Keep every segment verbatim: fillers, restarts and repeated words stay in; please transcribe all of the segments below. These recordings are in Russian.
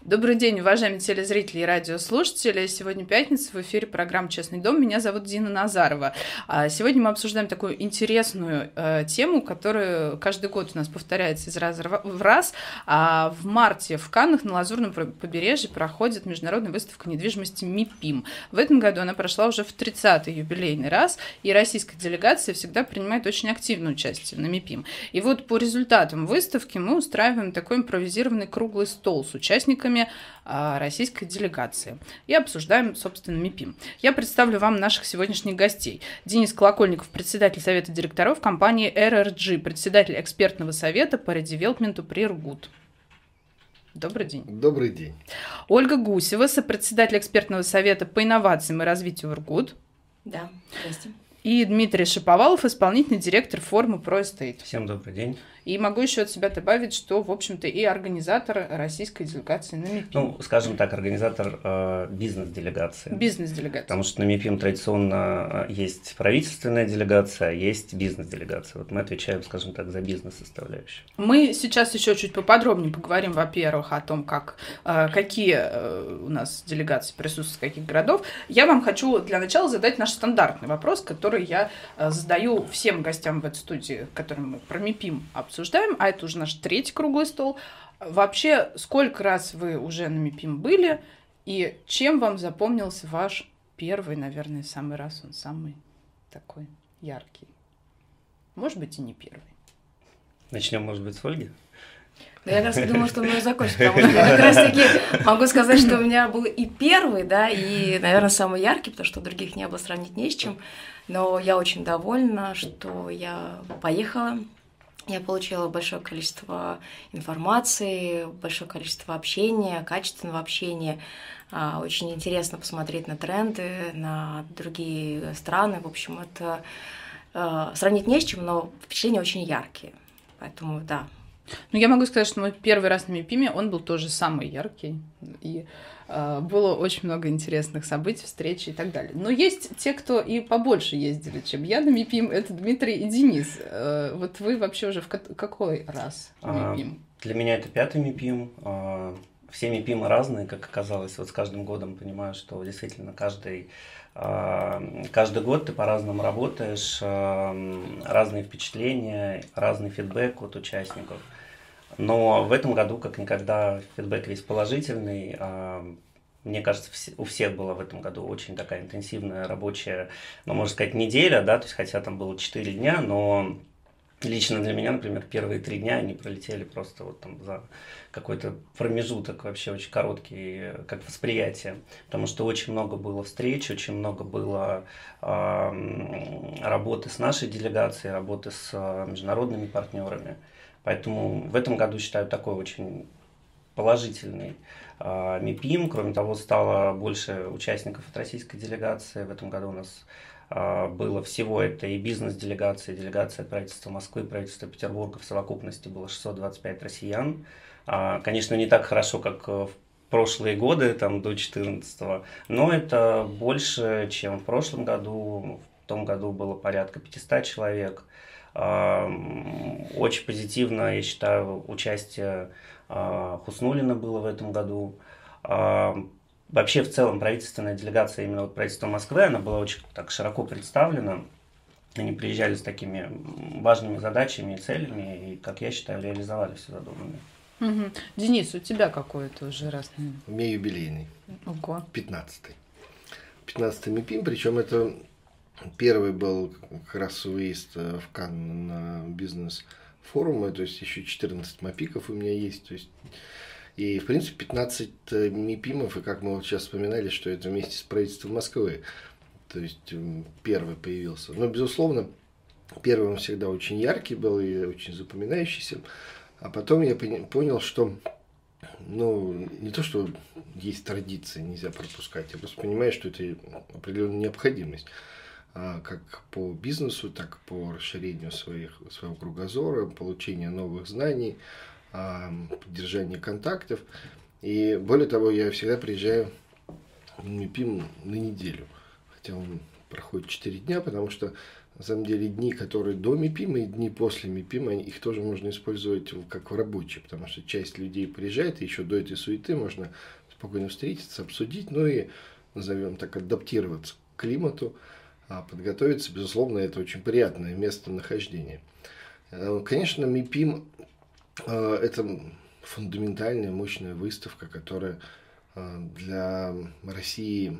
Добрый день, уважаемые телезрители и радиослушатели. Сегодня пятница, в эфире программа «Честный дом». Меня зовут Дина Назарова. Сегодня мы обсуждаем такую интересную э, тему, которая каждый год у нас повторяется из раза в раз. А в марте в Каннах на Лазурном побережье проходит международная выставка недвижимости МИПИМ. В этом году она прошла уже в тридцатый юбилейный раз, и российская делегация всегда принимает очень активное участие на МИПИМ. И вот по результатам выставки мы устраиваем такой импровизированный круглый стол с участниками российской делегации и обсуждаем, собственно, МИПИМ. Я представлю вам наших сегодняшних гостей. Денис Колокольников, председатель совета директоров компании эр эр джи, председатель экспертного совета по редевелопменту при ИРГУД. Добрый день. Добрый день. Ольга Гусева, сопредседатель экспертного совета по инновациям и развитию ИРГУД. Да, здравствуйте. И Дмитрий Шаповалов, исполнительный директор форума ProEstate. Всем добрый день. И могу еще от себя добавить, что, в общем-то, и организатор российской делегации на МИПИМ. Ну, скажем так, организатор э, бизнес-делегации. Бизнес-делегация. Потому что на МИПИМ традиционно есть правительственная делегация, есть бизнес-делегация. Вот мы отвечаем, скажем так, за бизнес-составляющую. Мы сейчас еще чуть поподробнее поговорим, во-первых, о том, как, э, какие э, у нас делегации присутствуют, из каких городов. Я вам хочу для начала задать наш стандартный вопрос, который я э, задаю всем гостям в этой студии, которым мы про МИПИМ обсуждаем. Обсуждаем, а это уже наш третий круглый стол. Вообще, сколько раз вы уже на МИПИМ были, и чем вам запомнился ваш первый, наверное, самый раз, он самый такой яркий? Может быть, и не первый. Начнем, может быть, с Ольги? Да, я как раз думала, что мы закончим, потому что я как раз таки могу сказать, что у меня был и первый, да, и, наверное, самый яркий, потому что других не было, сравнить не с чем. Но я очень довольна, что я поехала. Я получила большое количество информации, большое количество общения, качественного общения. Очень интересно посмотреть на тренды, на другие страны. В общем, это сравнить не с чем, но впечатления очень яркие. Поэтому да. Ну, я могу сказать, что мой первый раз на МИПИМе, он был тоже самый яркий. И э, было очень много интересных событий, встреч и так далее. Но есть те, кто и побольше ездили, чем я на МИПИМ. Это Дмитрий и Денис. Э, вот вы вообще уже в какой раз на МИПИМ? А, для меня это пятый МИПИМ. А, все МИПИМы разные, как оказалось. Вот с каждым годом понимаю, что действительно каждый... Каждый год ты по-разному работаешь, разные впечатления, разный фидбэк от участников. Но в этом году, как никогда, фидбэк весь положительный. Мне кажется, у всех была в этом году очень такая интенсивная рабочая, ну, можно сказать, неделя, да, то есть, хотя там было четыре дня, но лично для меня, например, первые три дня они пролетели просто вот там за какой-то промежуток вообще очень короткий, как восприятие, потому что очень много было встреч, очень много было э, работы с нашей делегацией, работы с э, международными партнерами, поэтому в этом году считаю такой очень положительный э, МИПИМ. Кроме того, стало больше участников от российской делегации. В этом году у нас было всего это и бизнес-делегация, и делегация правительства Москвы, правительства Петербурга. В совокупности было шестьсот двадцать пять россиян. Конечно, не так хорошо, как в прошлые годы, там, до две тысячи четырнадцатого, но это больше, чем в прошлом году. В том году было порядка пятьсот человек. Очень позитивно, я считаю, участие Хуснуллина было в этом году. Вообще, в целом, правительственная делегация, именно вот правительства Москвы, она была очень так широко представлена. Они приезжали с такими важными задачами и целями, и, как я считаю, реализовали все задуманное. Угу. Денис, у тебя какой-то уже раз? У меня юбилейный. Ого. Пятнадцатый. Пятнадцатый МИПИМ, причем это первый был как раз выезд в Канны на бизнес-форумы, то есть еще четырнадцать МАПИКов у меня есть, то есть... И, в принципе, пятнадцать МИПИМов, и как мы вот сейчас вспоминали, что это вместе с правительством Москвы, то есть первый появился. Но, безусловно, первый он всегда очень яркий был и очень запоминающийся. А потом я понял, что, ну, не то, что есть традиции, нельзя пропускать, я просто понимаю, что это определенная необходимость. Как по бизнесу, так и по расширению своих, своего кругозора, получению новых знаний, поддержание контактов. И более того, я всегда приезжаю в МИПИМ на неделю, хотя он проходит четыре дня, потому что на самом деле, дни, которые до МИПИМа и дни после МИПИМа, их тоже можно использовать как в рабочие, потому что часть людей приезжает, и еще до этой суеты можно спокойно встретиться, обсудить, ну и, назовем так, адаптироваться к климату, подготовиться. Безусловно, это очень приятное местонахождение. Конечно, МИПИМ – это фундаментальная, мощная выставка, которая для России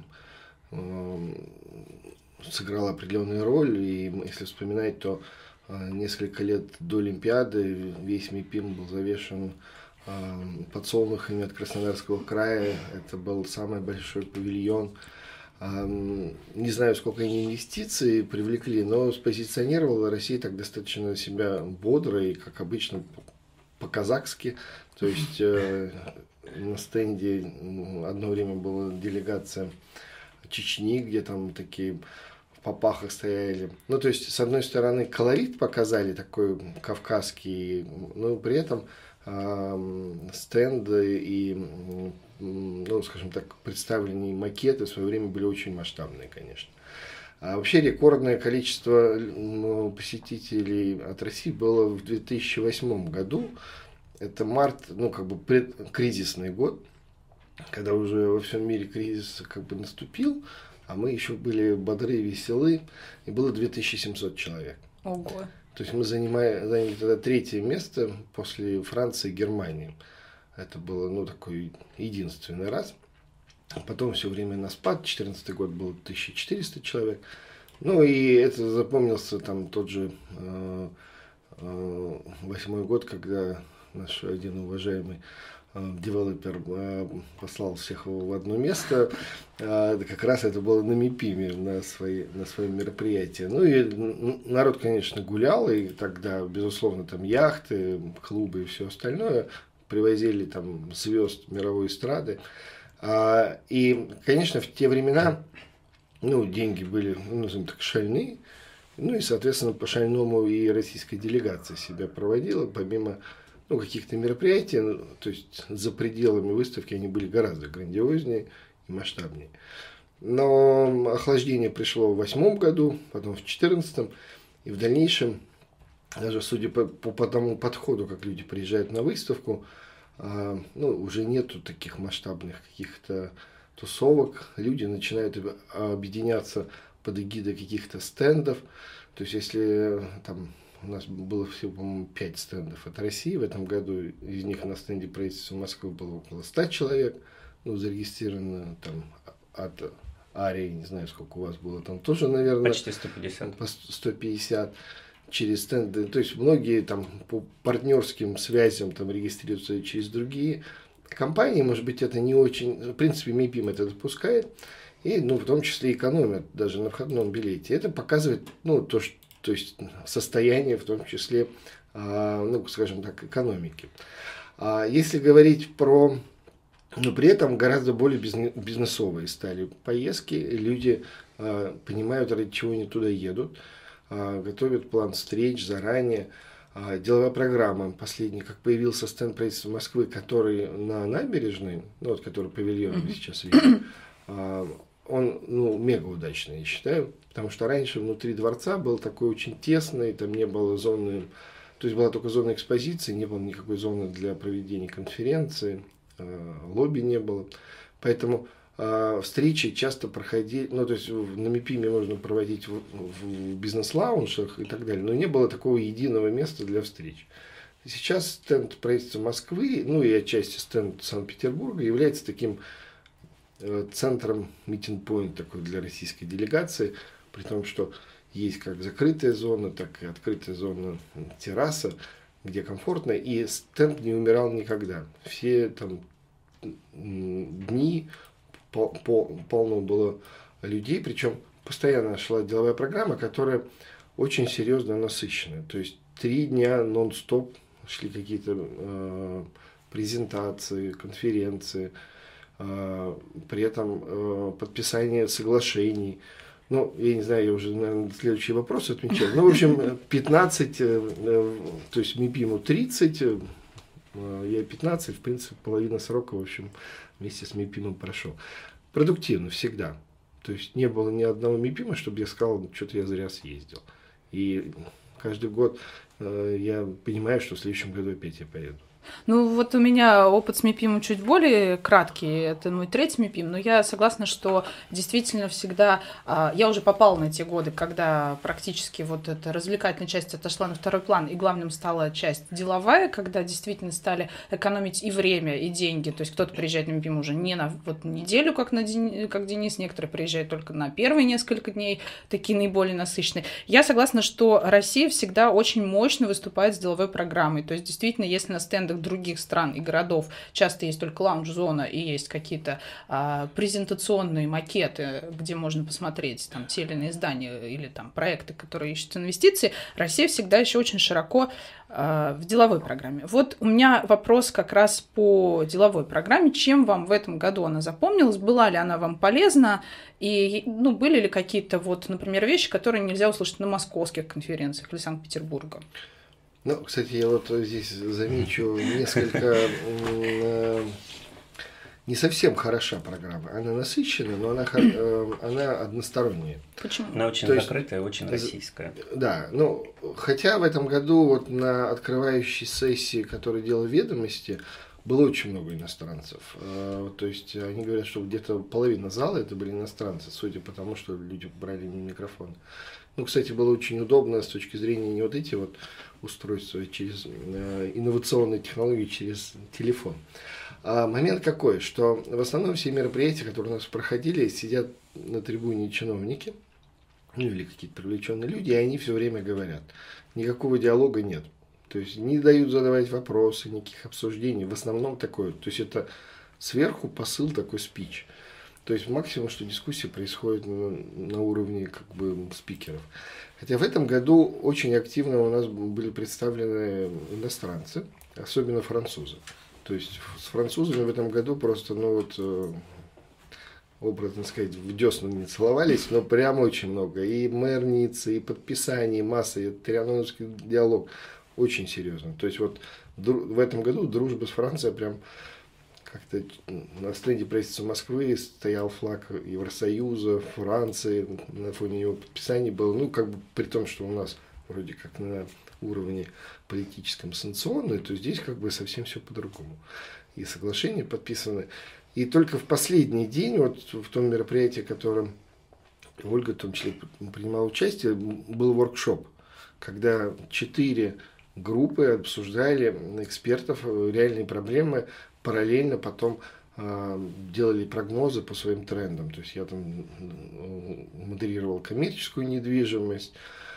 сыграла определенную роль. И если вспоминать, то несколько лет до Олимпиады весь МИПИМ был завешен подсолнухами от Краснодарского края. Это был самый большой павильон. Не знаю, сколько они инвестиций привлекли, но спозиционировала Россия так достаточно себя бодро и, как обычно, по-казахски. То есть э, на стенде одно время была делегация Чечни, где там такие в попахах стояли. Ну, то есть, с одной стороны, колорит показали такой кавказский, но при этом э, стенды и, ну, скажем так, представленные макеты в свое время были очень масштабные, конечно. А вообще рекордное количество посетителей от России было в две тысячи восьмом году. Это март, ну, как бы предкризисный год, когда уже во всем мире кризис как бы наступил, а мы еще были бодры и веселы, и было две тысячи семьсот человек. Ого. То есть мы занимали, заняли тогда третье место после Франции и Германии. Это было, ну, такой единственный раз. Потом все время на спад. две тысячи четырнадцатый год было тысяча четыреста человек. Ну и это запомнился там тот же э, э, восьмой год, когда наш один уважаемый э, девелопер э, послал всех в одно место. Э, как раз это было на МИПИМе, на, свои, на своем мероприятии. Ну и народ, конечно, гулял, и тогда, безусловно, там яхты, клубы и все остальное. Привозили там звезд мировой эстрады. А, и, конечно, в те времена, ну, деньги были, ну, назовем так, шальные. Ну и, соответственно, по шальному и российская делегация себя проводила, помимо, ну, каких-то мероприятий, ну, то есть за пределами выставки они были гораздо грандиознее и масштабнее. Но охлаждение пришло в восьмом году, потом в четырнадцатом, и в дальнейшем, даже судя по, по, по тому подходу, как люди приезжают на выставку, а, ну, уже нету таких масштабных каких-то тусовок. Люди начинают объединяться под эгидой каких-то стендов. То есть, если там у нас было всего, по-моему, пять стендов от России в этом году, из них на стенде правительства Москвы было около ста человек, ну, зарегистрировано там от Арии, не знаю, сколько у вас было, там тоже, наверное, почти сто пятьдесят. По сто пятьдесят через стенды. То есть многие там по партнерским связям там регистрируются через другие компании. Может быть, это не очень... В принципе, МИПИМ это допускает. И, ну, в том числе экономят даже на входном билете. Это показывает, ну, то, что, то есть состояние, в том числе, а, ну, скажем так, экономики. А если говорить про... Но при этом гораздо более бизнесовые стали поездки. Люди а, понимают, ради чего они туда едут. Готовят план встреч заранее. Деловая программа последняя, как появился стенд правительства Москвы, который на набережной, ну вот который павильон mm-hmm. сейчас видим, он, ну, мега удачный, я считаю, потому что раньше внутри дворца был такой очень тесный, там не было зоны, то есть была только зона экспозиции, не было никакой зоны для проведения конференции, лобби не было, поэтому встречи часто проходили, ну, то есть на МИПИМе можно проводить в, в бизнес-лаунжах и так далее, но не было такого единого места для встреч. Сейчас стенд правительства Москвы, ну и отчасти стенд Санкт-Петербурга является таким э, центром митинг-поинт такой для российской делегации, при том, что есть как закрытая зона, так и открытая зона терраса, где комфортно, и стенд не умирал никогда. Все там дни полно было людей, причем постоянно шла деловая программа, которая очень серьезно насыщенная. То есть три дня нон-стоп шли какие-то э, презентации, конференции, э, при этом э, подписание соглашений. Ну, я не знаю, я уже, наверное, следующий вопрос отмечаю. Ну, в общем, пятнадцать, э, э, то есть МИПИМу тридцать, э, я пятнадцать, в принципе, половина срока, в общем, вместе с МИПИМом прошел. Продуктивно всегда. То есть не было ни одного МИПИМа, чтобы я сказал, что-то я зря съездил. И каждый год э, я понимаю, что в следующем году опять я поеду. Ну, вот у меня опыт с МИПИМом чуть более краткий, это мой третий МИПИМ, но я согласна, что действительно всегда... Я уже попала на те годы, когда практически вот эта развлекательная часть отошла на второй план, и главным стала часть деловая, когда действительно стали экономить и время, и деньги. То есть кто-то приезжает на МИПИМ уже не на вот неделю, как, на Дени... как Денис, некоторые приезжают только на первые несколько дней, такие наиболее насыщенные. Я согласна, что Россия всегда очень мощно выступает с деловой программой. То есть действительно, если на стендах других стран и городов часто есть только лаунж-зона и есть какие-то а, презентационные макеты, где можно посмотреть там те или иные издания или там проекты, которые ищут инвестиции, Россия всегда еще очень широко а, в деловой программе. Вот у меня вопрос как раз по деловой программе. Чем вам в этом году она запомнилась? Была ли она вам полезна? И ну, были ли какие-то, вот, например, вещи, которые нельзя услышать на московских конференциях или Санкт-Петербурга? Ну, кстати, я вот здесь замечу несколько не совсем хороша программа. Она насыщенная, но она, она односторонняя. Почему? Она очень То закрытая, есть, очень российская. Да, ну, хотя в этом году вот на открывающей сессии, которую делал «Ведомости», было очень много иностранцев. То есть они говорят, что где-то половина зала это были иностранцы, судя по тому, что люди брали микрофон. Ну, кстати, было очень удобно с точки зрения не вот эти вот устройства через э, инновационные технологии через телефон. А момент какой, что в основном все мероприятия, которые у нас проходили, сидят на трибуне чиновники, ну или какие-то привлеченные люди, и они все время говорят. Никакого диалога нет. То есть не дают задавать вопросы, никаких обсуждений. В основном такое. То есть это сверху посыл такой спич. То есть максимум, что дискуссия происходит на, на уровне как бы спикеров. Хотя в этом году очень активно у нас были представлены иностранцы, особенно французы. То есть с французами в этом году просто, ну вот, образно сказать, в десну не целовались, но прям очень много. И мэр Ниццы, и подписание, масса, и трианонский диалог. Очень серьезно. То есть вот в этом году дружба с Францией прям... Как-то на стенде правительства Москвы стоял флаг Евросоюза, Франции, на фоне его подписания было, ну, как бы при том, что у нас вроде как на уровне политическом санкционное, то здесь как бы совсем все по-другому. И соглашения подписаны. И только в последний день, вот в том мероприятии, в котором Ольга в том числе принимала участие, был воркшоп, когда четыре группы обсуждали экспертов реальные проблемы, параллельно потом э, делали прогнозы по своим трендам. То есть я там модерировал коммерческую недвижимость,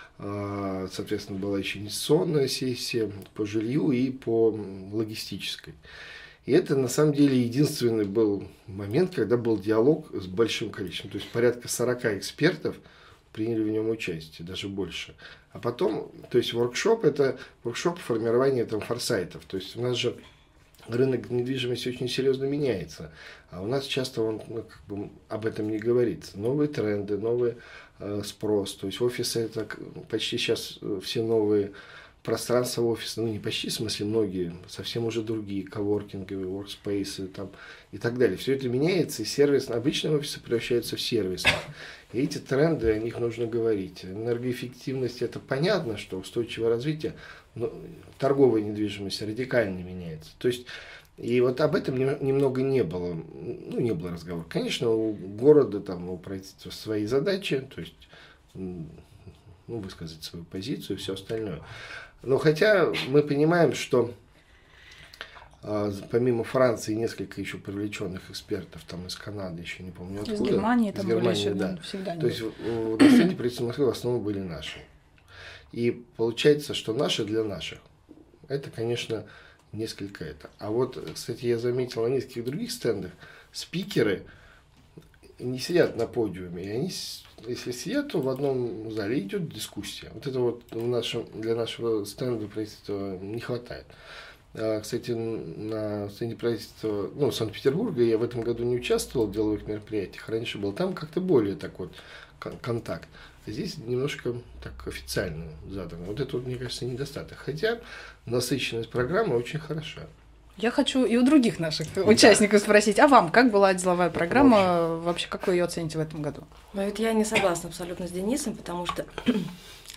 э, соответственно, была еще инвестиционная сессия по жилью и по логистической. И это на самом деле единственный был момент, когда был диалог с большим количеством. То есть порядка сорока экспертов приняли в нем участие, даже больше. А потом, то есть воркшоп, это воркшоп формирования там форсайтов. То есть у нас же рынок недвижимости очень серьезно меняется, а у нас часто он ну, как бы об этом не говорится. Новые тренды, новый э, спрос. То есть офисы это почти сейчас все новые пространства офиса, ну не почти, в смысле многие, совсем уже другие, коворкинговые, воркспейсы там, и так далее. Все это меняется, и сервис, обычные офисы превращаются в сервисные. И эти тренды, о них нужно говорить. Энергоэффективность, это понятно, что устойчивое развитие, но торговая недвижимость радикально меняется. То есть, и вот об этом немного не было, ну, не было разговора. Конечно, у города, там, у правительства свои задачи, то есть, ну, высказать свою позицию и все остальное. Но хотя мы понимаем, что помимо Франции несколько еще привлеченных экспертов там из Канады, еще не помню откуда. Из Германии там из Германии, были еще, да. всегда. То есть на стенде правительства Москвы в основном были наши. И получается, что наши для наших. Это, конечно, несколько это. А вот, кстати, я заметил на нескольких других стендах, спикеры не сидят на подиуме, и они, если сидят, то в одном зале идет дискуссия. Вот это вот в нашем, для нашего стенда правительства не хватает. Кстати, на стенде правительства, ну, Санкт-Петербурга я в этом году не участвовал в деловых мероприятиях. Раньше был там как-то более так вот контакт. А здесь немножко так официально задано. Вот это, вот, мне кажется, недостаток. Хотя насыщенность программы очень хороша. Я хочу и у других наших да. участников спросить, а вам как была деловая программа? Вообще, как вы ее оцените в этом году? Ну, это я не согласна абсолютно с Денисом, потому что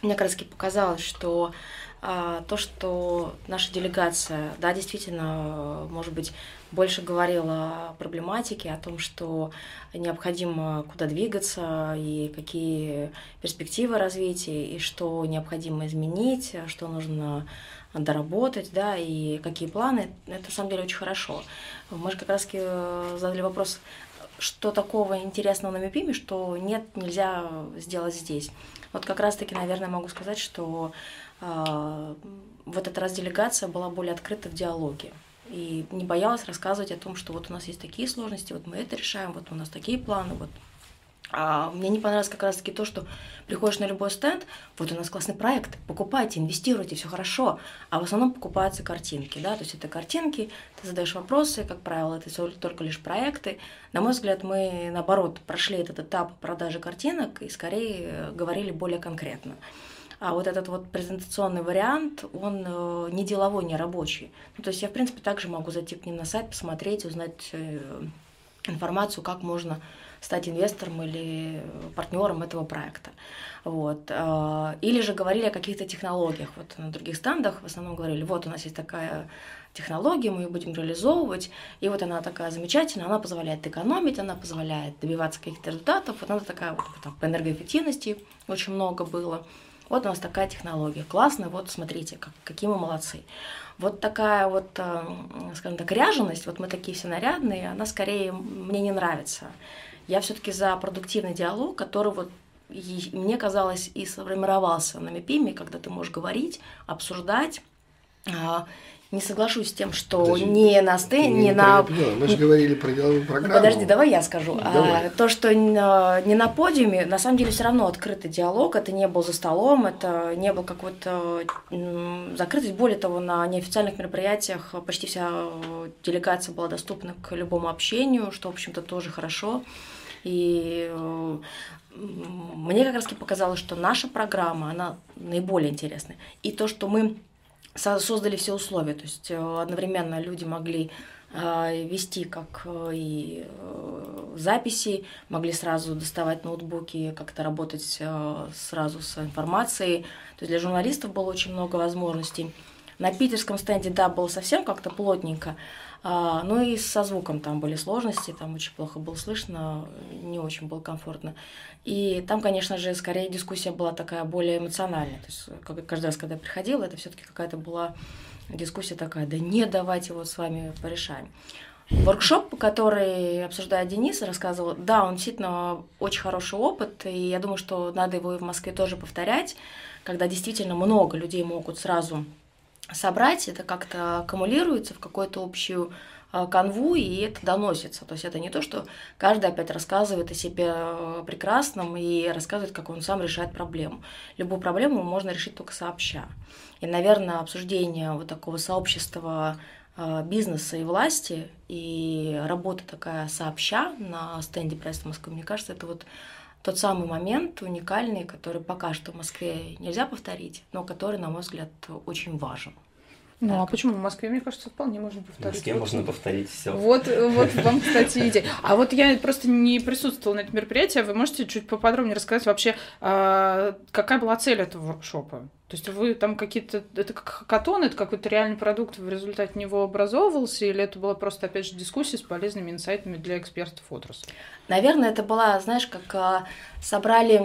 мне как раз таки показалось, что а, то, что наша делегация, да, действительно, может быть, больше говорила о проблематике, о том, что необходимо куда двигаться, и какие перспективы развития, и что необходимо изменить, что нужно доработать, да, и какие планы, это на самом деле очень хорошо. Мы же как раз задали вопрос, что такого интересного на МИПИМе, что нет, нельзя сделать здесь. Вот как раз-таки, наверное, могу сказать, что э, вот эта раз делегация была более открыта в диалоге. И не боялась рассказывать о том, что вот у нас есть такие сложности, вот мы это решаем, вот у нас такие планы, вот. А мне не понравилось как раз-таки то, что приходишь на любой стенд, вот у нас классный проект, покупайте, инвестируйте, все хорошо, а в основном покупаются картинки, да, то есть это картинки, ты задаешь вопросы, как правило, это только лишь проекты. На мой взгляд, мы, наоборот, прошли этот этап продажи картинок и скорее говорили более конкретно. А вот этот вот презентационный вариант, он не деловой, не рабочий. Ну, то есть я, в принципе, также могу зайти к ним на сайт, посмотреть, узнать информацию, как можно стать инвестором или партнером этого проекта. Вот. Или же говорили о каких-то технологиях. Вот на других стендах в основном говорили, вот у нас есть такая технология, мы ее будем реализовывать, и вот она такая замечательная, она позволяет экономить, она позволяет добиваться каких-то результатов, вот она такая, вот там, по энергоэффективности очень много было. Вот у нас такая технология, классная, вот смотрите, как, какие мы молодцы. Вот такая вот, скажем так, ряженость, вот мы такие все нарядные, она скорее мне не нравится. Я все-таки за продуктивный диалог, который вот и, мне казалось и сформировался на МИПИМе, когда ты можешь говорить, обсуждать. Не соглашусь с тем, что Подожди, не на стенд, не, не на... Мы же говорили про деловую программу. Подожди, давай я скажу. Давай. А, то, что не на подиуме, на самом деле все равно открытый диалог, это не был за столом, это не был какой-то закрытость. Более того, на неофициальных мероприятиях почти вся делегация была доступна к любому общению, что, в общем-то, тоже хорошо. И мне как раз показалось, что наша программа, она наиболее интересная. И то, что мы создали все условия, то есть одновременно люди могли вести как и записи, могли сразу доставать ноутбуки, как-то работать сразу с информацией. То есть для журналистов было очень много возможностей. На питерском стенде, да, было совсем как-то плотненько, ну и со звуком там были сложности, там очень плохо было слышно, не очень было комфортно. И там, конечно же, скорее дискуссия была такая более эмоциональная. То есть каждый раз, когда я приходила, это все-таки какая-то была дискуссия такая, да нет, давайте вот с вами порешаем. Воркшоп, который обсуждает Денис, рассказывал, да, он действительно очень хороший опыт, и я думаю, что надо его и в Москве тоже повторять, когда действительно много людей могут сразу собрать, это как-то аккумулируется в какую-то общую канву, и это доносится. То есть это не то, что каждый опять рассказывает о себе прекрасном и рассказывает, как он сам решает проблему. Любую проблему можно решить только сообща. И, наверное, обсуждение вот такого сообщества бизнеса и власти, и работа такая сообща на стенде пресс Москвы, мне кажется, это вот тот самый момент уникальный, который пока что в Москве нельзя повторить, но который, на мой взгляд, очень важен. Ну, так. А почему в Москве, мне кажется, вполне можно повторить. В Москве вот, можно повторить все. Вот, вот вам, кстати, идея. А вот я просто не присутствовала на этом мероприятии, вы можете чуть поподробнее рассказать вообще, какая была цель этого воркшопа? То есть вы там какие-то... Это как хакатон, это какой-то реальный продукт в результате него образовывался, или это была просто, опять же, дискуссия с полезными инсайтами для экспертов отрасли? Наверное, это была, знаешь, как собрали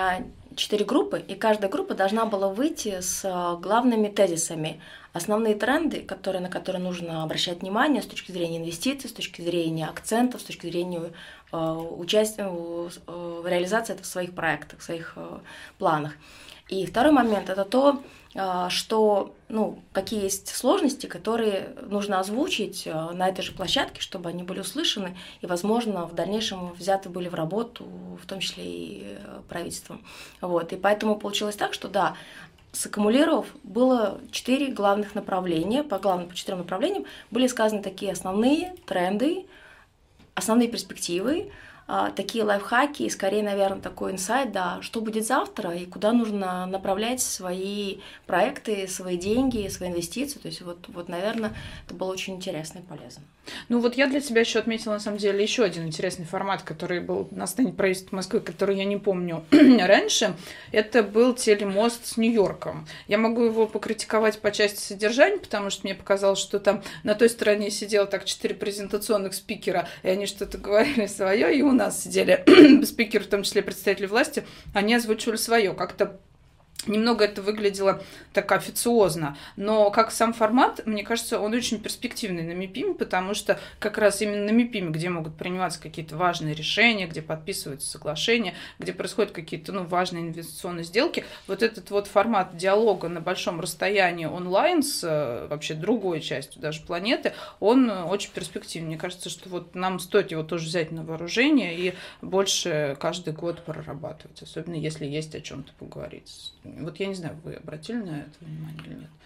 четыре группы, и каждая группа должна была выйти с главными тезисами. Основные тренды, которые, на которые нужно обращать внимание с точки зрения инвестиций, с точки зрения акцентов, с точки зрения э, участия э, в реализации в своих проектах, в своих э, планах. И второй момент – это то, э, что, ну, какие есть сложности, которые нужно озвучить э, на этой же площадке, чтобы они были услышаны и, возможно, в дальнейшем взяты были в работу, в том числе и правительством. Вот. И поэтому получилось так, что, да, саккумулировав, было четыре главных направления. По главным, по четырем направлениям были сказаны такие основные тренды, основные перспективы, а, такие лайфхаки и скорее, наверное, такой инсайт, да, что будет завтра и куда нужно направлять свои проекты, свои деньги, свои инвестиции. То есть вот, вот, наверное, это было очень интересно и полезно. Ну вот я для себя еще отметила, на самом деле, еще один интересный формат, который был на стенде правительства Москвы, который я не помню раньше. Это был телемост с Нью-Йорком. Я могу его покритиковать по части содержания, потому что мне показалось, что там на той стороне сидело так четыре презентационных спикера, и они что-то говорили свое, и у нас сидели спикеры, в том числе представители власти, они озвучивали свое. Как-то немного это выглядело так официозно, но как сам формат, мне кажется, он очень перспективный на МИПИМе, потому что как раз именно на МИПИМе, где могут приниматься какие-то важные решения, где подписываются соглашения, где происходят какие-то ну, важные инвестиционные сделки, вот этот вот формат диалога на большом расстоянии онлайн с вообще другой частью даже планеты, он очень перспективный. Мне кажется, что вот нам стоит его тоже взять на вооружение и больше каждый год прорабатывать, особенно если есть о чем-то поговорить. Вот я не знаю, вы обратили на это внимание или нет?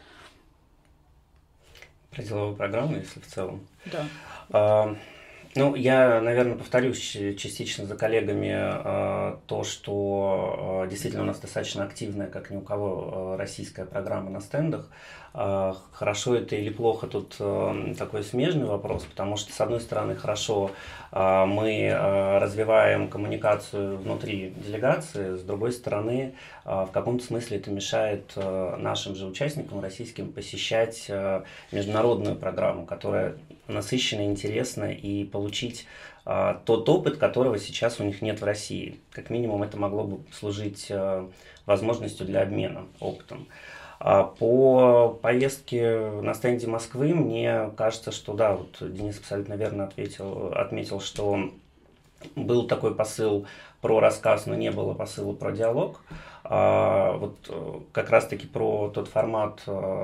Про деловую программу, если в целом? Да. А, ну, я, наверное, повторюсь частично за коллегами а, то, что а, действительно у нас достаточно активная, как ни у кого, а, российская программа на стендах. А, хорошо это или плохо, тут а, такой смежный вопрос, потому что, с одной стороны, хорошо а, мы а, развиваем коммуникацию внутри делегации, с другой стороны, а, в каком-то смысле это мешает а, нашим же участникам российским посещать а, международную программу, которая насыщенно, интересно, и получить а, тот опыт, которого сейчас у них нет в России. Как минимум, это могло бы служить а, возможностью для обмена опытом. А по поездке на стенде Москвы, мне кажется, что да, вот Денис абсолютно верно ответил, отметил, что был такой посыл про рассказ, но не было посыла про диалог. А, вот как раз-таки про тот формат,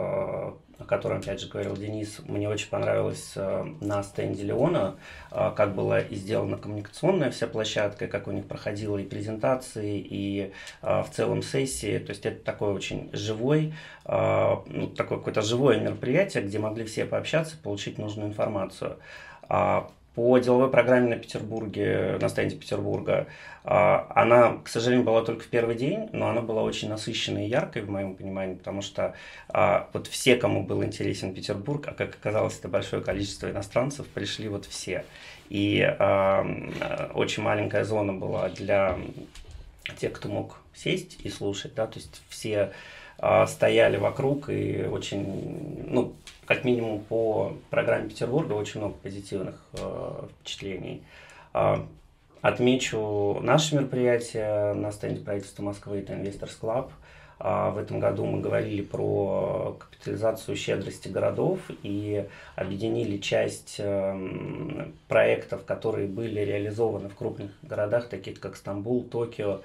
о котором, опять же, говорил Денис, мне очень понравилось на стенде Леона, как была и сделана коммуникационная вся площадка, как у них проходила и презентации, и в целом сессии. То есть это такой очень живой, ну, такое какое-то живое мероприятие, где могли все пообщаться, получить нужную информацию. По деловой программе на Петербурге, на стенде Петербурга, она, к сожалению, была только в первый день, но она была очень насыщенной и яркой, в моем понимании, потому что вот все, кому был интересен Петербург, а как оказалось, это большое количество иностранцев, пришли вот все. И очень маленькая зона была для тех, кто мог сесть и слушать, да, то есть все стояли вокруг и очень, ну, как минимум по программе Петербурга очень много позитивных э, впечатлений. Э, отмечу наше мероприятие на стенде правительства Москвы, это Investors Club. Э, в этом году мы говорили про капитализацию щедрости городов и объединили часть э, проектов, которые были реализованы в крупных городах, таких как Стамбул, Токио,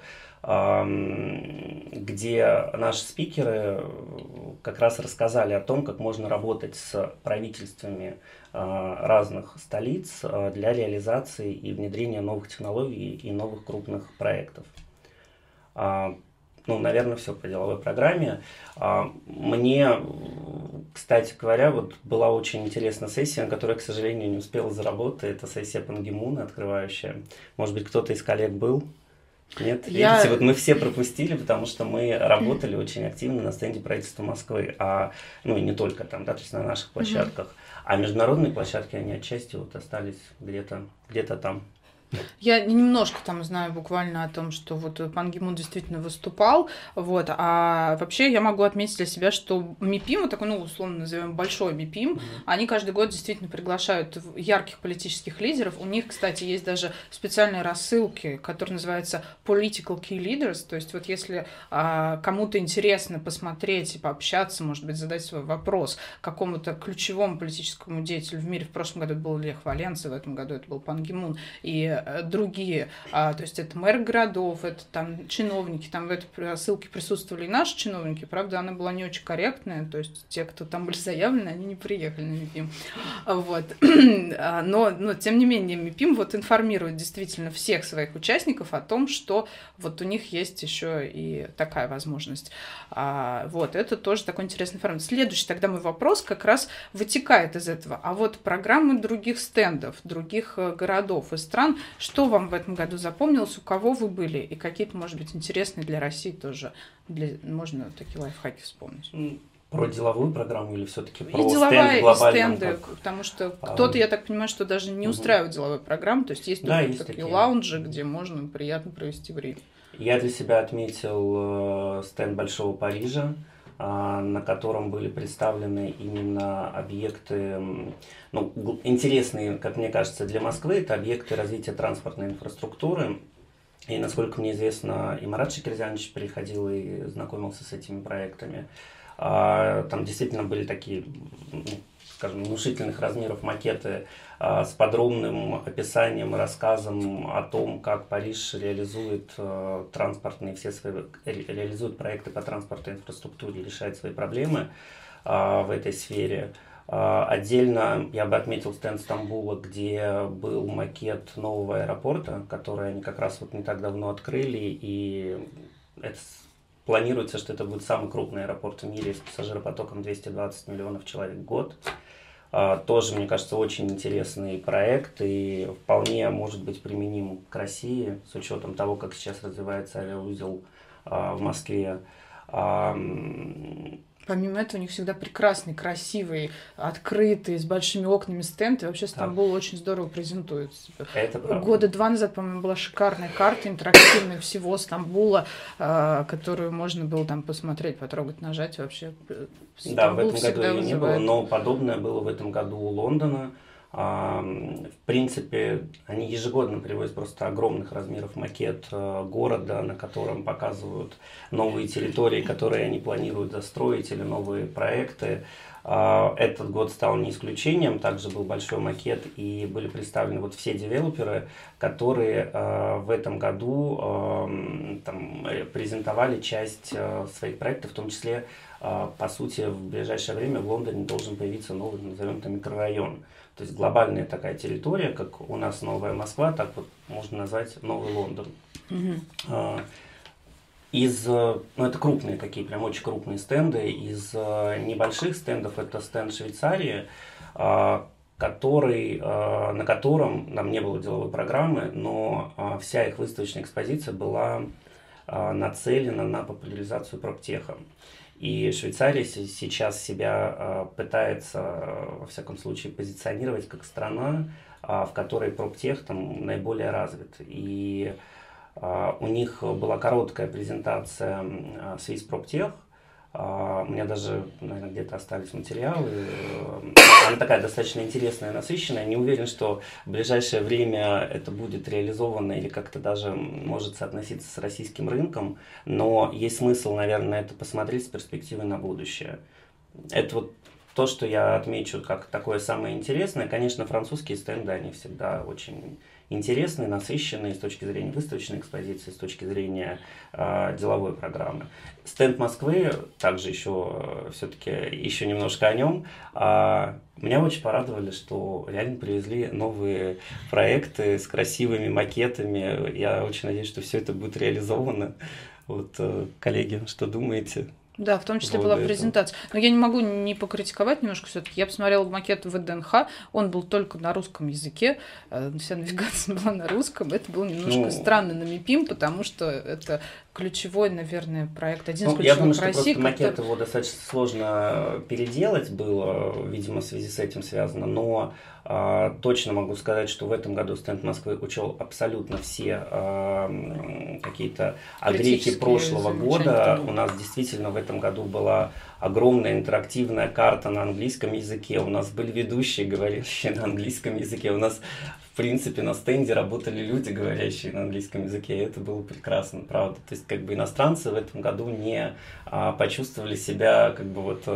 где наши спикеры как раз рассказали о том, как можно работать с правительствами разных столиц для реализации и внедрения новых технологий и новых крупных проектов. Ну, наверное, все по деловой программе. Мне, кстати говоря, вот была очень интересная сессия, на которой, к сожалению, не успела заработать. Это сессия Пан Ги Муна, открывающая. Может быть, кто-то из коллег был? Нет, Я... видите, вот мы все пропустили, потому что мы работали очень активно на стенде правительства Москвы, а, ну и не только там, да, то есть на наших площадках, mm-hmm. а международные площадки, они отчасти вот остались где-то, где-то там. Я немножко там знаю буквально о том, что вот Пан Ги Мун действительно выступал, вот, а вообще я могу отметить для себя, что МИПИМ, вот такой, ну, условно назовем большой МИПИМ, mm-hmm. они каждый год действительно приглашают ярких политических лидеров. У них, кстати, есть даже специальные рассылки, которые называются Political Key Leaders, то есть вот если а, кому-то интересно посмотреть и пообщаться, может быть, задать свой вопрос какому-то ключевому политическому деятелю в мире, в прошлом году это был Лех Валенса, в этом году это был Пан Ги Мун, и другие, а, то есть это мэры городов, это там чиновники, там в этой ссылке присутствовали и наши чиновники, правда, она была не очень корректная, то есть те, кто там были заявлены, они не приехали на МИПИМ, вот, но, но тем не менее МИПИМ вот информирует действительно всех своих участников о том, что вот у них есть еще и такая возможность, а, вот, это тоже такой интересный формат. Следующий тогда мой вопрос как раз вытекает из этого, а вот программы других стендов, других городов и стран, Что вам в этом году запомнилось, у кого вы были, и какие-то, может быть, интересные для России тоже, для, можно такие лайфхаки вспомнить? Про деловую программу или все-таки про и деловая, стенд глобальный? И стенды, как... потому что кто-то, я так понимаю, что даже не устраивает угу. деловую программу, то есть есть, да, есть такие, такие лаунжи, где можно приятно провести время. Я для себя отметил стенд Большого Парижа, на котором были представлены именно объекты, ну, интересные, как мне кажется, для Москвы, это объекты развития транспортной инфраструктуры. И, насколько мне известно, и Марат Шакирзянович приходил и знакомился с этими проектами. Там действительно были такие, скажем, внушительных размеров макеты с подробным описанием и рассказом о том, как Париж реализует транспортные все свои, реализует проекты по транспортной инфраструктуре, решает свои проблемы в этой сфере. Отдельно я бы отметил стенд Стамбула, где был макет нового аэропорта, который они как раз вот не так давно открыли, и это планируется, что это будет самый крупный аэропорт в мире с пассажиропотоком двести двадцать миллионов человек в год. Тоже, мне кажется, очень интересный проект и вполне может быть применим к России с учетом того, как сейчас развивается авиаузел в Москве. Помимо этого, у них всегда прекрасный, красивый, открытый, с большими окнами стенд. И вообще Стамбул да. очень здорово презентуется. Это правда. Года два назад, по-моему, была шикарная карта интерактивная всего Стамбула, которую можно было там посмотреть, потрогать, нажать. Вообще Стамбул да, в этом году ее не было, но подобное было в этом году у Лондона. В принципе, они ежегодно привозят просто огромных размеров макет города, на котором показывают новые территории, которые они планируют застроить, или новые проекты. Этот год стал не исключением, также был большой макет, и были представлены вот все девелоперы, которые в этом году там, презентовали часть своих проектов, в том числе, по сути, в ближайшее время в Лондоне должен появиться новый, назовем это, микрорайон. То есть глобальная такая территория, как у нас Новая Москва, так вот можно назвать Новый Лондон. Mm-hmm. Из, ну это крупные такие, прям очень крупные стенды. Из небольших стендов это стенд Швейцарии, который, на котором нам не было деловой программы, но вся их выставочная экспозиция была нацелена на популяризацию проптеха. И Швейцария сейчас себя пытается, во всяком случае, позиционировать как страна, в которой проптех там наиболее развит. И у них была короткая презентация Swiss PropTech. У меня даже, наверное, где-то остались материалы. Она такая достаточно интересная, насыщенная. Не уверен, что в ближайшее время это будет реализовано или как-то даже может соотноситься с российским рынком. Но есть смысл, наверное, это посмотреть с перспективой на будущее. Это вот то, что я отмечу как такое самое интересное. Конечно, французские стенды, они всегда очень интересные, насыщенные с точки зрения выставочной экспозиции, с точки зрения э, деловой программы. Стенд Москвы, также еще э, все-таки еще немножко о нем. Э, меня очень порадовали, что реально привезли новые проекты с красивыми макетами. Я очень надеюсь, что все это будет реализовано. Вот, э, коллеги, что думаете? Да, в том числе была презентация. Но я не могу не покритиковать немножко все-таки. Я посмотрела макет в ВДНХ, он был только на русском языке, вся навигация была на русском. Это было немножко ну, странно на МИПИМ, потому что это ключевой, наверное, проект, один из ну, ключевых я думаю, что России. Просто макет его достаточно сложно переделать было, видимо, в связи с этим связано, но а, точно могу сказать, что в этом году стенд Москвы учел абсолютно все а, какие-то огрехи прошлого года. У нас действительно в этом году была огромная интерактивная карта на английском языке, у нас были ведущие, говорящие на английском языке, у нас в принципе на стенде работали люди, говорящие на английском языке, и это было прекрасно, правда. То есть как бы иностранцы в этом году не а, почувствовали себя как бы вот,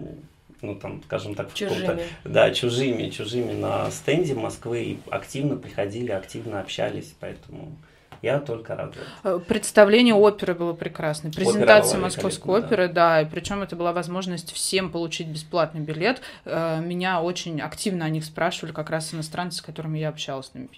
ну там, скажем так, чужими. Да, чужими, чужими на стенде Москвы, и активно приходили, активно общались, поэтому я только рад. Представление оперы было прекрасное. Презентация Московской оперы, да. да, и причем это была возможность всем получить бесплатный билет. Меня очень активно о них спрашивали как раз иностранцы, с которыми я общалась на МИПИМе.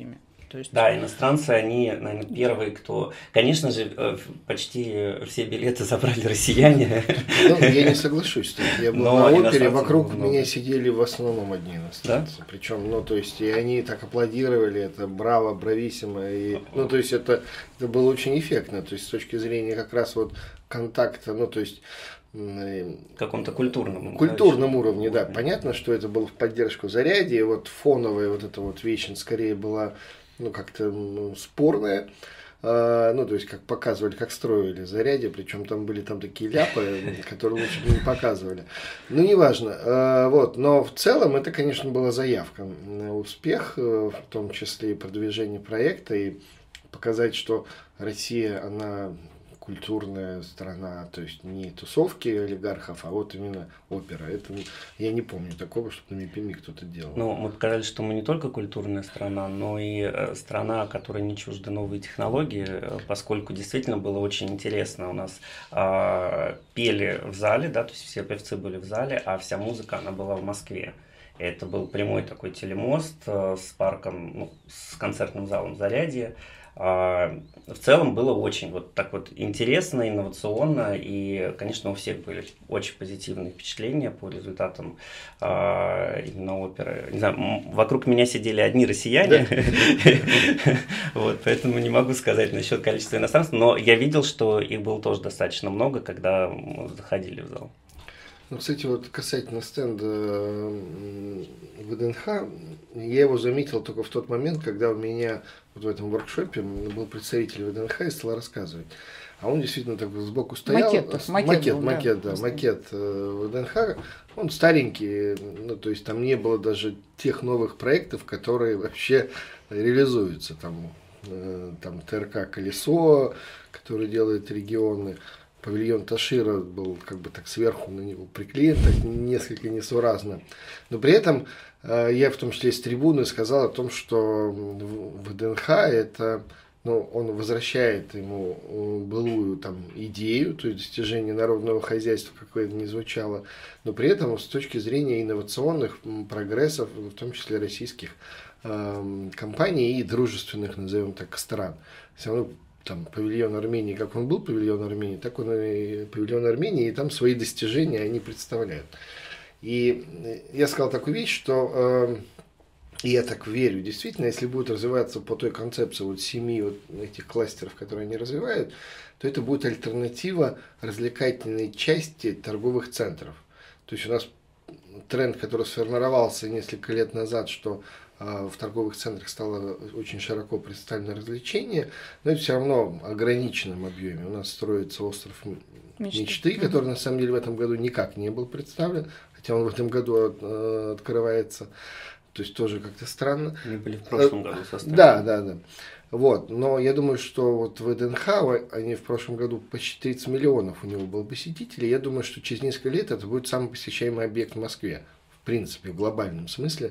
То есть... Да, иностранцы, они, наверное, первые, кто... Конечно же, почти все билеты забрали россияне. Ну, я не соглашусь. Я был Но на опере, вокруг много. меня сидели в основном одни иностранцы. Да? Причем, ну, то есть, и они так аплодировали, это браво, брависсимо. И, ну, то есть, это, это было очень эффектно. То есть, с точки зрения как раз вот контакта, ну, то есть... каком-то культурном культурном да, уровне, да. Понятно, что это было в поддержку Зарядье, вот фоновая вот эта вот вещь скорее была, ну, как-то ну, спорная. А, ну, то есть, как показывали, как строили Зарядье, причем там были там такие ляпы, которые лучше бы не показывали. Ну, неважно. А, вот. Но в целом это, конечно, была заявка на успех, в том числе и продвижение проекта, и показать, что Россия, она... культурная страна, то есть не тусовки олигархов, а вот именно опера. Это я не помню такого, чтобы на МИПИМе кто-то делал. Ну, мы показали, что мы не только культурная страна, но и страна, которой не чужды новые технологии, поскольку действительно было очень интересно. У нас э, пели в зале, да, то есть все певцы были в зале, а вся музыка, она была в Москве. Это был прямой такой телемост э, с парком, ну, с концертным залом Зарядье. В целом было очень вот так вот интересно, инновационно, и, конечно, у всех были очень позитивные впечатления по результатам а, именно оперы. Не знаю, вокруг меня сидели одни россияне, вот, поэтому не могу сказать насчет количества иностранцев, но я видел, что их было тоже достаточно много, когда мы заходили в зал. Ну, кстати, вот касательно стенда ВДНХ, я его заметил только в тот момент, когда у меня вот в этом воркшопе был представитель ВДНХ и стал рассказывать. А он действительно так сбоку стоял. Макет, макет, макет, был, макет, да, да, макет ВДНХ. Он старенький, ну, то есть там не было даже тех новых проектов, которые вообще реализуются. Там, там ТРК «Колесо», который делает регионы. Павильон Ташира был как бы так сверху на него приклеен, так несколько несуразно. Но при этом э, я в том числе с трибуны сказал о том, что ВДНХ это, ну, он возвращает ему былую там идею, то есть достижение народного хозяйства, какое это ни звучало, но при этом с точки зрения инновационных прогрессов, в том числе российских э, компаний и дружественных, назовем так, стран. Все равно там павильон Армении, как он был павильон Армении, так он и павильон Армении, и там свои достижения они представляют. И я сказал такую вещь, что э, я так верю, действительно, если будет развиваться по той концепции вот семи вот этих кластеров, которые они развивают, то это будет альтернатива развлекательной части торговых центров. То есть у нас тренд, который сформировался несколько лет назад, что в торговых центрах стало очень широко представлено развлечение, но это все равно в ограниченном объеме. У нас строится остров мечты, мечты mm-hmm. который на самом деле в этом году никак не был представлен, хотя он в этом году от, открывается, то есть тоже как-то странно. Мы были в прошлом году со стороны. Да, да, да. Вот, но я думаю, что вот в ВДНХ, они в прошлом году почти тридцать миллионов у него было посетителей. Я думаю, что через несколько лет это будет самый посещаемый объект в Москве, в принципе, в глобальном смысле.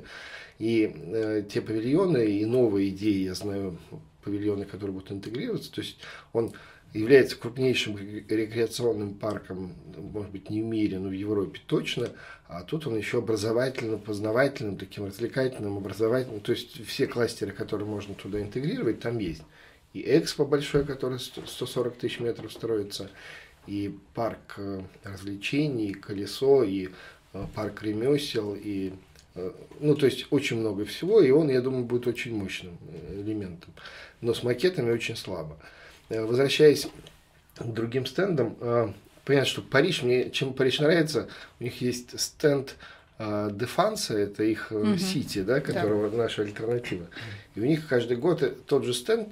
И э, те павильоны и новые идеи, я знаю, павильоны, которые будут интегрироваться, то есть он является крупнейшим рекреационным парком, может быть, не в мире, но в Европе точно, а тут он еще образовательным, познавательным, таким развлекательным, образовательным, то есть все кластеры, которые можно туда интегрировать, там есть. И Экспо большой, который сто сорок тысяч метров строится, и парк развлечений, и Колесо, и парк ремесел, и ну, то есть очень много всего, и он, я думаю, будет очень мощным элементом. Но с макетами очень слабо. Возвращаясь к другим стендам, понятно, что Париж, мне чем Париж нравится, у них есть стенд Дефанса, это их mm-hmm. Сити, да, которого да. наша альтернатива. И у них каждый год тот же стенд,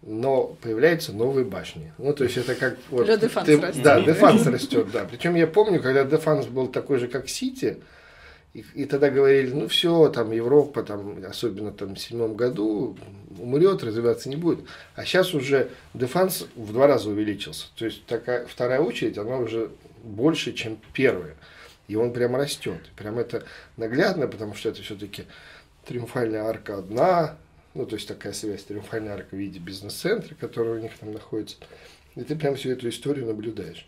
но появляются новые башни. Ну, то есть это как... Вот, Дефанс ты, растет. Да, Дефанс растет, да. Причем я помню, когда Дефанс был такой же, как Сити, И, и тогда говорили, ну все, там Европа, там, особенно там, в седьмом году, умрет, развиваться не будет. А сейчас уже Дефанс в два раза увеличился. То есть такая вторая очередь, она уже больше, чем первая. И он прямо растет. Прям это наглядно, потому что это все-таки триумфальная арка одна, ну то есть такая связь, триумфальная арка в виде бизнес-центра, который у них там находится. И ты прям всю эту историю наблюдаешь.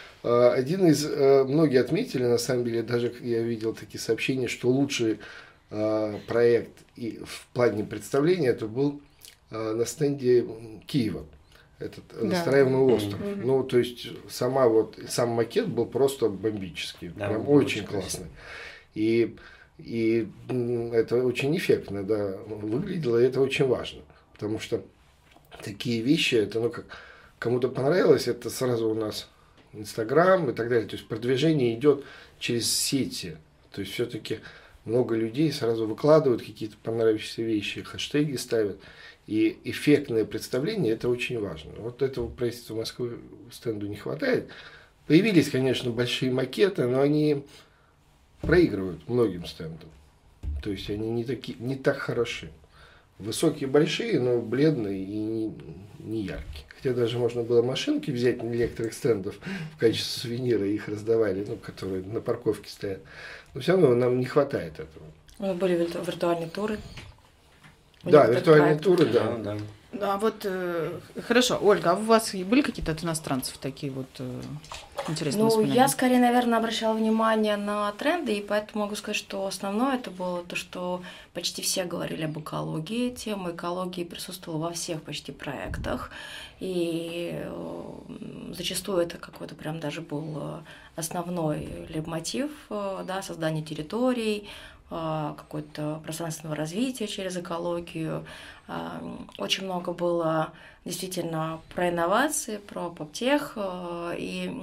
Один из, многие отметили, на самом деле, даже я видел такие сообщения, что лучший э, проект и в плане представления это был э, на стенде Киева. Этот да. Достраиваемый остров. Mm-hmm. Ну, то есть сама вот, сам макет был просто бомбический. Да, прям очень, очень классный. И, и это очень эффектно, да, выглядело, и это очень важно. Потому что такие вещи, это, ну, как кому-то понравилось, это сразу у нас Инстаграм и так далее. То есть продвижение идет через сети. То есть все-таки много людей сразу выкладывают какие-то понравившиеся вещи, хэштеги ставят. И эффектное представление – это очень важно. Вот этого правительства Москвы стенду не хватает. Появились, конечно, большие макеты, но они проигрывают многим стендам. То есть они не, такие, не так хороши. Высокие, большие, но бледные и не, не яркие. Хотя даже можно было машинки взять на некоторых стендов в качестве сувенира, их раздавали, ну, которые на парковке стоят. Но все равно нам не хватает этого. Были виртуальные туры. Да, виртуальные туры, да. да. Да, вот э, хорошо, Ольга, а у вас были какие-то от иностранцев такие вот э, интересные Ну, воспоминания? я скорее, наверное, обращала внимание на тренды, и поэтому могу сказать, что основное это было то, что почти все говорили об экологии. Тема экологии присутствовала во всех почти проектах, и э, зачастую это какой-то прям даже был основной лейтмотив, э, да, создание территорий, какое-то пространственного развития через экологию. Очень много было действительно про инновации, про поптех, и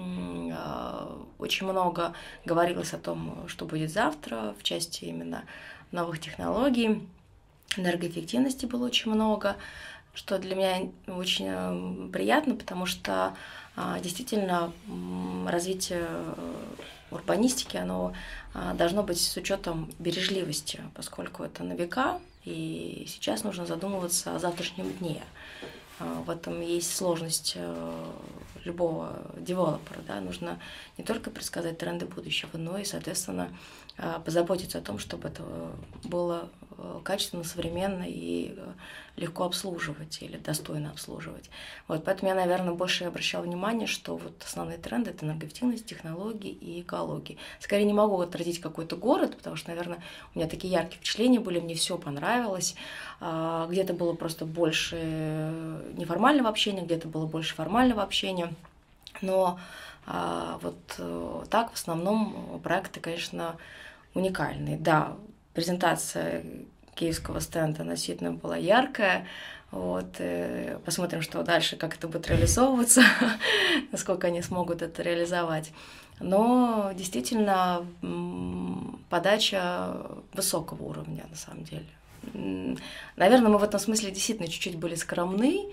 очень много говорилось о том, что будет завтра в части именно новых технологий. Энергоэффективности было очень много, что для меня очень приятно, потому что действительно развитие урбанистики, оно должно быть с учетом бережливости, поскольку это на века, и сейчас нужно задумываться о завтрашнем дне. В этом есть сложность любого девелопера. Да? Нужно не только предсказать тренды будущего, но и, соответственно, позаботиться о том, чтобы это было качественно, современно и легко обслуживать или достойно обслуживать. Вот, поэтому я, наверное, больше обращала внимание, что вот основные тренды – это энергоэффективность, технологии и экология. Скорее не могу отразить какой-то город, потому что, наверное, у меня такие яркие впечатления были, мне все понравилось. Где-то было просто больше неформального общения, где-то было больше формального общения. Но вот так в основном проекты, конечно, уникальные. Да, презентация киевского стенда действительно была яркая. Вот, посмотрим, что дальше, как это будет реализовываться, насколько они смогут это реализовать. Но действительно подача высокого уровня, на самом деле. Наверное, мы в этом смысле действительно чуть-чуть были скромны,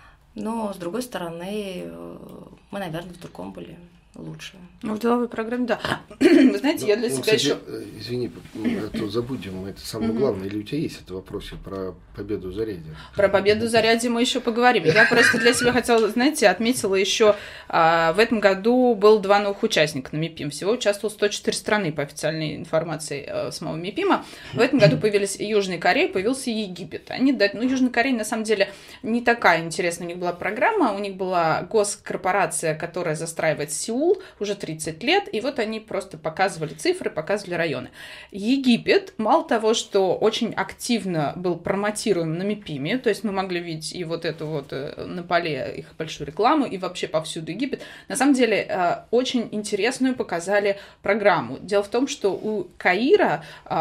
но, с другой стороны, мы, наверное, в другом были лучше. Ну, в деловой программе, да. Вы знаете, ну, я для ну, себя кстати, еще... Извини, а то забудем, это самое mm-hmm. главное. Или у тебя есть это вопрос про победу в заряде? Про победу в заряде мы еще поговорим. Я просто для себя хотела, знаете, отметила еще, а, в этом году было два новых участника на МИПИМ. Всего участвовало сто четыре страны по официальной информации а, самого МИПИМа. В этом году появились Южная Корея, появился Египет. Они, ну, Южная Корея, на самом деле, не такая интересная у них была программа. У них была госкорпорация, которая застраивает Сеул уже тридцать лет, и вот они просто показывали цифры, показывали районы. Египет, мало того, что очень активно был промотируем на МИПИМе, то есть мы могли видеть и вот эту вот на поле их большую рекламу, и вообще повсюду Египет, на самом деле очень интересную показали программу. Дело в том, что у Каира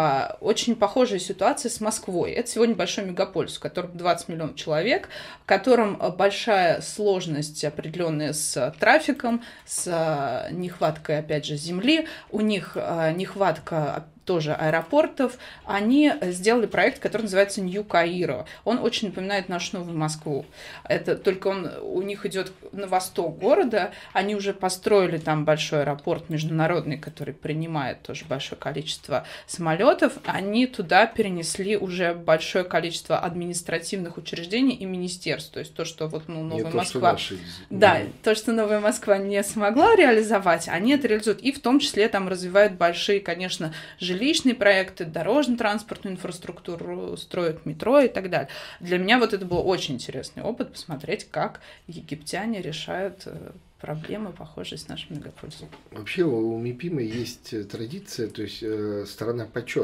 очень похожая ситуация с Москвой. Это сегодня большой мегаполис, в котором двадцать миллионов человек, в котором большая сложность определенная с трафиком, с нехваткой, опять же, земли, у них нехватка тоже аэропортов, они сделали проект, который называется Нью Каиро. Он очень напоминает нашу новую Москву. Это только он у них идет на восток города. Они уже построили там большой аэропорт международный, который принимает тоже большое количество самолетов. Они туда перенесли уже большое количество административных учреждений и министерств. То есть то, что вот ну, новая не Москва... То, что наши... Да, то, что новая Москва не смогла реализовать, они это реализуют. И в том числе там развивают большие, конечно, жилищные проекты, дорожно-транспортную инфраструктуру, строят метро и так далее. Для меня вот это был очень интересный опыт, посмотреть, как египтяне решают проблемы, похожие с нашим мегаполисом. Вообще у МИПИМа есть традиция, то есть э, сторона почета.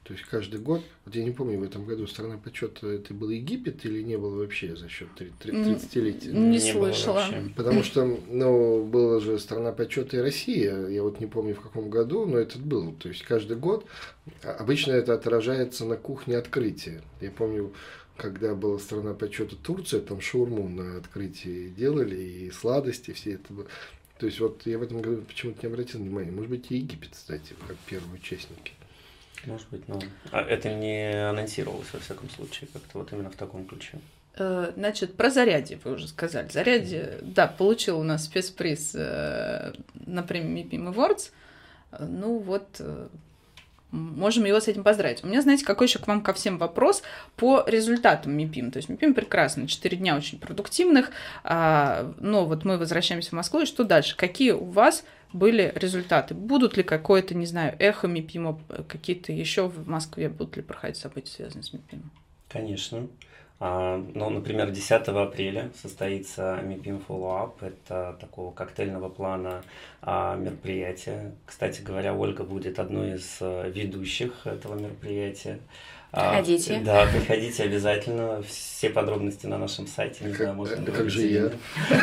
То есть каждый год, вот я не помню, в этом году страна почета это был Египет или не было вообще за счет тридцатилетия? Не, не слышала. Потому что, ну, была же страна почета и Россия, я вот не помню в каком году, но этот был. То есть каждый год, обычно это отражается на кухне открытия. Я помню, когда была страна почета Турция, там шаурму на открытии делали и сладости все это было. То есть вот я в этом году почему-то не обратил внимания. Может быть, и Египет, кстати, как первые участники. Может быть, но это не анонсировалось, во всяком случае, как-то вот именно в таком ключе. Значит, про Зарядье вы уже сказали. Зарядье, да, получил у нас спецприз на премию мипим Awards. Ну вот, можем его с этим поздравить. У меня, знаете, какой еще к вам ко всем вопрос по результатам мипим. То есть мипим прекрасно, четыре дня очень продуктивных, но вот мы возвращаемся в Москву, и что дальше? Какие у вас были результаты? Будут ли какое-то, не знаю, эхо мипима, какие-то еще в Москве, будут ли проходить события, связанные с мипимом? Конечно. А, ну, например, десятого апреля состоится мипим Follow-up. Это такого коктейльного плана а, мероприятия. Кстати говоря, Ольга будет одной из ведущих этого мероприятия. Приходите. А, да, приходите обязательно. Все подробности на нашем сайте. Не знаю, можно говорить. Как же я?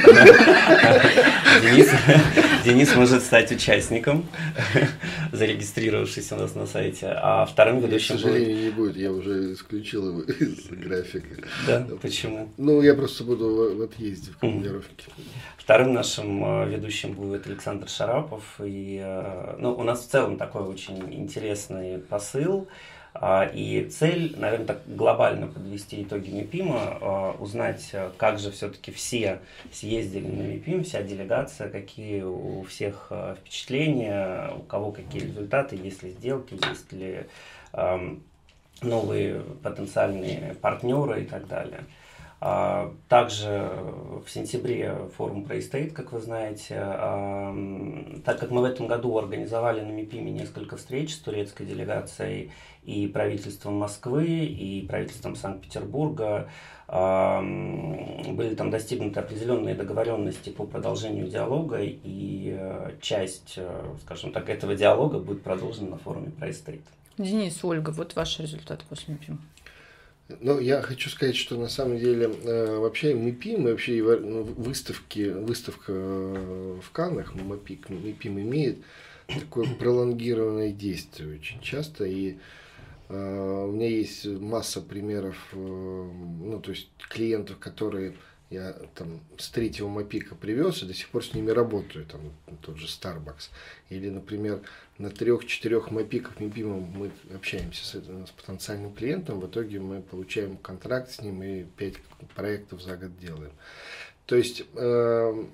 Денис, Денис может стать участником, зарегистрировавшись у нас на сайте. А вторым ведущим... К сожалению, будет... не будет. Я уже исключил его из графика. Да? Почему? Ну, я просто буду в отъезде, в командировке. Вторым нашим ведущим будет Александр Шарапов. И, ну, у нас в целом такой очень интересный посыл. И цель, наверное, так глобально подвести итоги мипима, узнать, как же все-таки все съездили на мипим, вся делегация, какие у всех впечатления, у кого какие результаты, есть ли сделки, есть ли новые потенциальные партнеры и так далее. Также в сентябре форум ProEstate, как вы знаете, так как мы в этом году организовали на мипиме несколько встреч с турецкой делегацией и правительством Москвы, и правительством Санкт-Петербурга, были там достигнуты определенные договоренности по продолжению диалога, и часть, скажем так, этого диалога будет продолжена на форуме ProEstate. Денис, Ольга, вот ваши результаты после мипима. Ну, я хочу сказать, что на самом деле вообще мипим, вообще выставки, выставка в Каннах, мипим имеет такое пролонгированное действие очень часто, и Uh, у меня есть масса примеров, uh, ну, то есть клиентов, которые я там с третьего мапика привез и до сих пор с ними работаю, там тот же Starbucks. Или, например, на трех-четырех мапиках мипима мы общаемся с, с потенциальным клиентом, в итоге мы получаем контракт с ним и пять проектов за год делаем. То есть uh,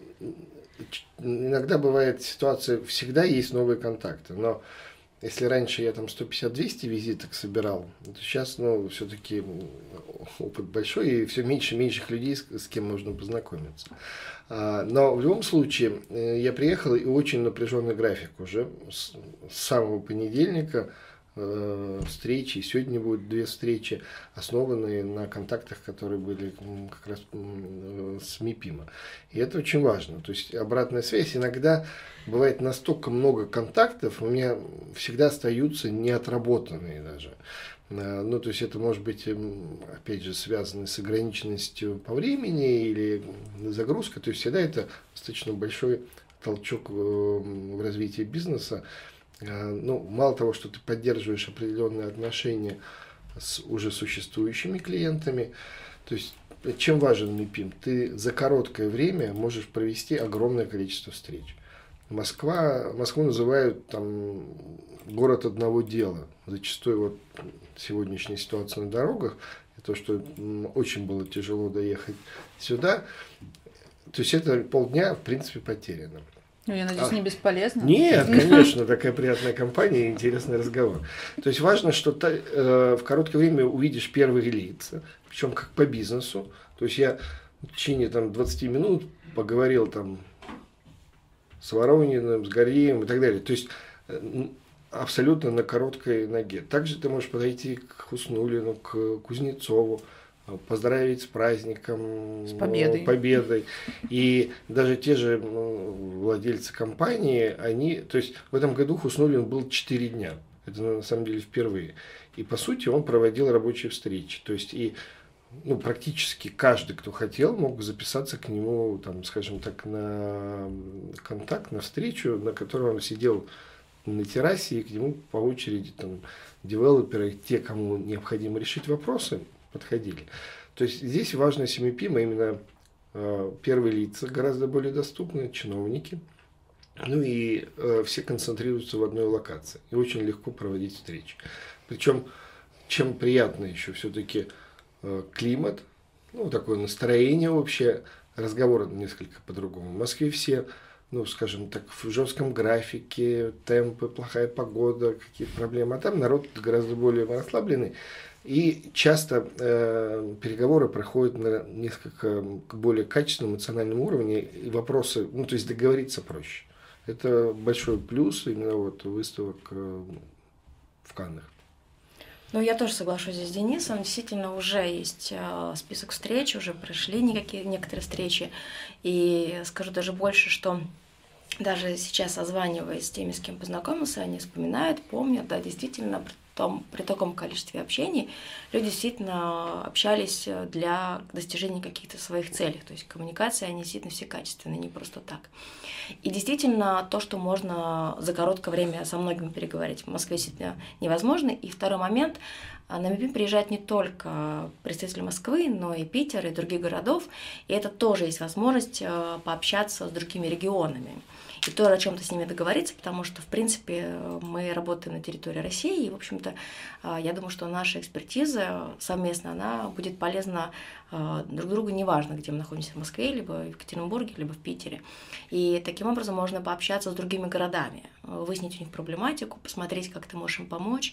иногда бывает ситуация, всегда есть новые контакты, но если раньше я там сто пятьдесят - двести визиток собирал, то сейчас, ну, все-таки опыт большой, и все меньше и меньше людей, с, с кем можно познакомиться. А, но в любом случае, я приехал, и очень напряженный график уже с, с самого понедельника э, встречи, и сегодня будут две встречи, основанные на контактах, которые были как раз э, с мипима. И это очень важно. То есть обратная связь иногда... Бывает настолько много контактов, у меня всегда остаются неотработанные даже. Ну, то есть это может быть, опять же, связано с ограниченностью по времени или загрузкой. То есть всегда это достаточно большой толчок в развитии бизнеса. Ну, мало того, что ты поддерживаешь определенные отношения с уже существующими клиентами, то есть чем важен мипим? Ты за короткое время можешь провести огромное количество встреч. Москва, Москву называют там город одного дела. Зачастую вот сегодняшняя ситуация на дорогах, то, что очень было тяжело доехать сюда, то есть это полдня, в принципе, потеряно. Ну, я надеюсь, а, не бесполезно? Нет, конечно, такая приятная компания и интересный разговор. То есть важно, что ты э, в короткое время увидишь первые лица, причем как по бизнесу. То есть я в течение там, двадцати минут поговорил там с Ворониным, с Гордеевым и так далее. То есть абсолютно на короткой ноге. Также ты можешь подойти к Хуснуллину, к Кузнецову, поздравить с праздником, с победой. победой. И даже те же владельцы компании, они, то есть в этом году Хуснуллин был четыре дня. Это на самом деле впервые. И по сути он проводил рабочие встречи. То есть и ну, практически каждый, кто хотел, мог записаться к нему, там, скажем так, на контакт, на встречу, на которой он сидел на террасе, и к нему по очереди там, девелоперы, те, кому необходимо решить вопросы, подходили. То есть здесь важно эс эм и пи эм именно э, первые лица гораздо более доступны, чиновники, ну и э, все концентрируются в одной локации, и очень легко проводить встречи. Причем, чем приятно еще все-таки климат, ну, такое настроение общее, разговор несколько по-другому. В Москве все, ну, скажем так, в жестком графике, темпы, плохая погода, какие-то проблемы. А там народ гораздо более расслабленный. И часто э, переговоры проходят на несколько более качественном эмоциональном уровне, и вопросы, ну, то есть договориться проще. Это большой плюс именно вот выставок э, в Каннах. Ну, я тоже соглашусь здесь с Денисом. Действительно, уже есть список встреч, уже прошли никакие, некоторые встречи. И скажу даже больше, что даже сейчас, созваниваясь с теми, с кем познакомился, они вспоминают, помнят, да, действительно, при, том, при таком количестве общений люди действительно общались для достижения каких-то своих целей. То есть коммуникации, они действительно все качественные, не просто так. И действительно, то, что можно за короткое время со многими переговорить, в Москве действительно невозможно. И второй момент, на эм и пи эм приезжают не только представители Москвы, но и Питер, и других городов. И это тоже есть возможность пообщаться с другими регионами. И тоже о чем-то с ними договориться, потому что, в принципе, мы работаем на территории России, и, в общем-то, я думаю, что наша экспертиза совместно, она будет полезна друг другу, неважно, где мы находимся, в Москве, либо в Екатеринбурге, либо в Питере. И таким образом можно пообщаться с другими городами, выяснить у них проблематику, посмотреть, как ты можешь им помочь.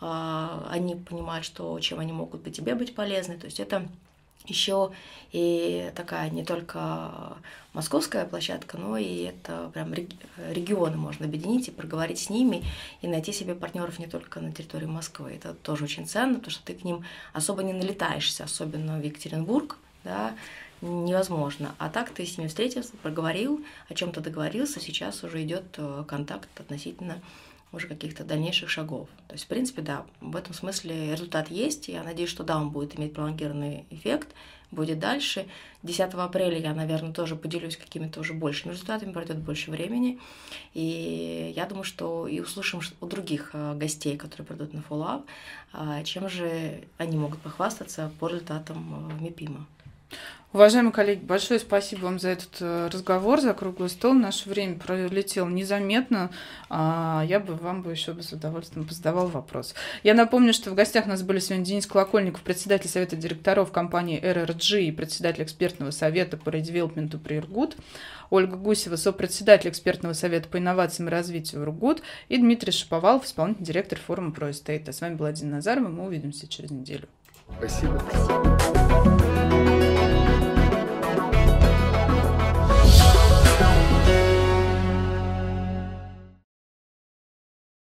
Они понимают, что, чем они могут быть тебе быть полезны. То есть это еще и такая не только московская площадка, но и это прям регионы можно объединить и проговорить с ними, и найти себе партнеров не только на территории Москвы. Это тоже очень ценно, потому что ты к ним особо не налетаешься, особенно в Екатеринбург, да, невозможно. А так ты с ними встретился, проговорил, о чем-то договорился, сейчас уже идет контакт относительно уже каких-то дальнейших шагов. То есть, в принципе, да, в этом смысле результат есть, и я надеюсь, что да, он будет иметь пролонгированный эффект, будет дальше. десятого апреля я, наверное, тоже поделюсь какими-то уже большими результатами, пройдет больше времени, и я думаю, что и услышим у других гостей, которые придут на фоллоуап, чем же они могут похвастаться по результатам эм и пи эм. Уважаемые коллеги, большое спасибо вам за этот разговор, за круглый стол. Наше время пролетело незаметно. Я бы вам бы еще бы с удовольствием позадавал вопрос. Я напомню, что в гостях у нас были сегодня Денис Колокольников, председатель совета директоров компании эр эр джи и председатель экспертного совета по редевелопменту при ИРГУД, Ольга Гусева, сопредседатель экспертного совета по инновациям и развитию ИРГУД, и Дмитрий Шаповалов, исполнительный директор форума ProEstate. А с вами была Дина Назарова. Мы увидимся через неделю. Спасибо. Спасибо.